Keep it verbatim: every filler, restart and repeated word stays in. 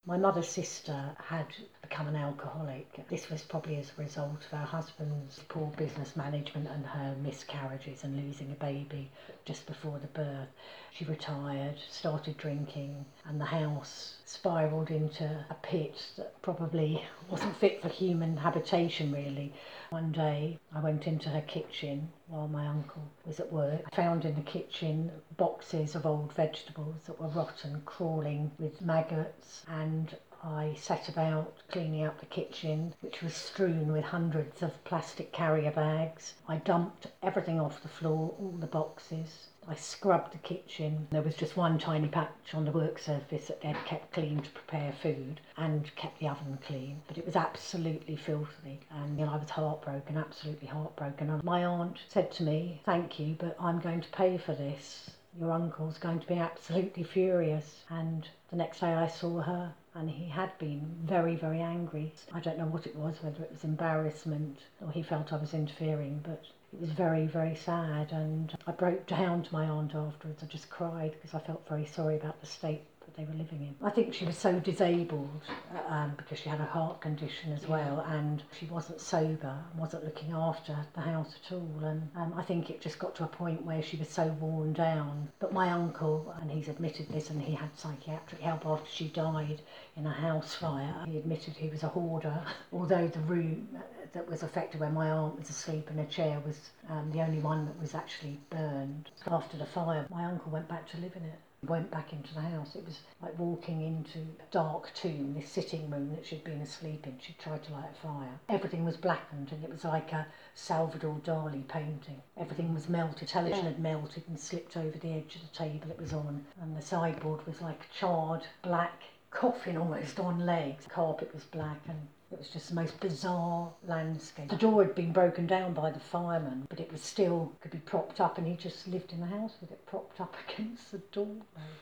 My mother's sister had become an alcoholic. This was probably as a result of her husband's poor business management and her miscarriages and losing a baby just before the birth. She retired, started drinking, and the house spiralled into a pit that probably wasn't fit for human habitation, really. One day I went into her kitchen while my uncle was at work. I found in the kitchen boxes of old vegetables that were rotten, crawling with maggots, and I set about cleaning out the kitchen, which was strewn with hundreds of plastic carrier bags. I dumped everything off the floor, all the boxes. I scrubbed the kitchen. There was just one tiny patch on the work surface that they'd kept clean to prepare food and kept the oven clean. But it was absolutely filthy, and you know, I was heartbroken, absolutely heartbroken. And my aunt said to me, "Thank you, but I'm going to pay for this. Your uncle's going to be absolutely furious." And the next day I saw her, and he had been very, very angry. I don't know what it was, whether it was embarrassment or he felt I was interfering, but it was very, very sad, and I broke down to my aunt afterwards. I just cried because I felt very sorry about the state that they were living in. I think she was so disabled um, because she had a heart condition as well, and she wasn't sober, wasn't looking after the house at all, and um, I think it just got to a point where she was so worn down. But my uncle, and he's admitted this, and he had psychiatric help after she died in a house fire. He admitted he was a hoarder, although the room that was affected where my aunt was asleep in a chair was um, the only one that was actually burned. After the fire, my uncle went back to live in it. He went back into the house. It was like walking into a dark tomb, this sitting room that she'd been asleep in. She tried to light a fire. Everything was blackened, and it was like a Salvador Dali painting. Everything was melted. Television had melted and slipped over the edge of the table it was on, and the sideboard was like a charred black coffin almost on legs. The carpet was black, and it was just the most bizarre landscape. The door had been broken down by the fireman, but it was still, could be propped up, and he just lived in the house with it propped up against the door.